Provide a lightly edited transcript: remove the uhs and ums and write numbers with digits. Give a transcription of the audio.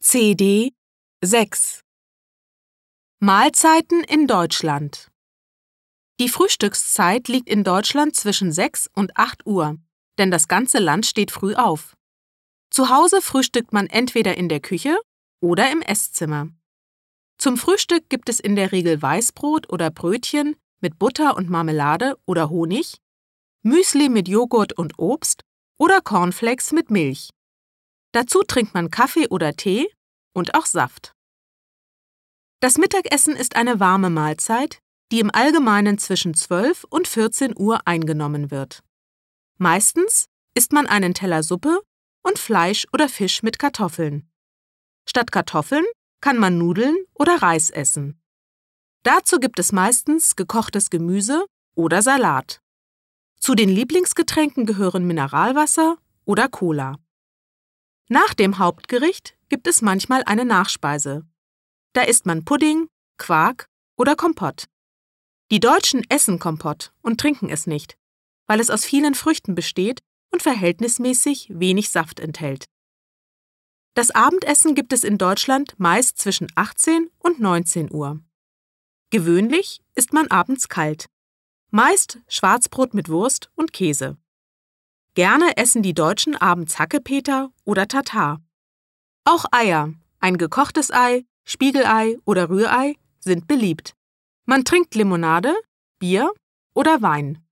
CD 6 Mahlzeiten in Deutschland. Die Frühstückszeit liegt in Deutschland zwischen 6 und 8 Uhr, denn das ganze Land steht früh auf. Zu Hause frühstückt man entweder in der Küche oder im Esszimmer. Zum Frühstück gibt es in der Regel Weißbrot oder Brötchen mit Butter und Marmelade oder Honig, Müsli mit Joghurt und Obst oder Cornflakes mit Milch. Dazu trinkt man Kaffee oder Tee und auch Saft. Das Mittagessen ist eine warme Mahlzeit, die im Allgemeinen zwischen 12 und 14 Uhr eingenommen wird. Meistens isst man einen Teller Suppe und Fleisch oder Fisch mit Kartoffeln. Statt Kartoffeln kann man Nudeln oder Reis essen. Dazu gibt es meistens gekochtes Gemüse oder Salat. Zu den Lieblingsgetränken gehören Mineralwasser oder Cola. Nach dem Hauptgericht gibt es manchmal eine Nachspeise. Da isst man Pudding, Quark oder Kompott. Die Deutschen essen Kompott und trinken es nicht, weil es aus vielen Früchten besteht und verhältnismäßig wenig Saft enthält. Das Abendessen gibt es in Deutschland meist zwischen 18 und 19 Uhr. Gewöhnlich isst man abends kalt. Meist Schwarzbrot mit Wurst und Käse. Gerne essen die Deutschen abends Hackepeter oder Tatar. Auch Eier, ein gekochtes Ei, Spiegelei oder Rührei, sind beliebt. Man trinkt Limonade, Bier oder Wein.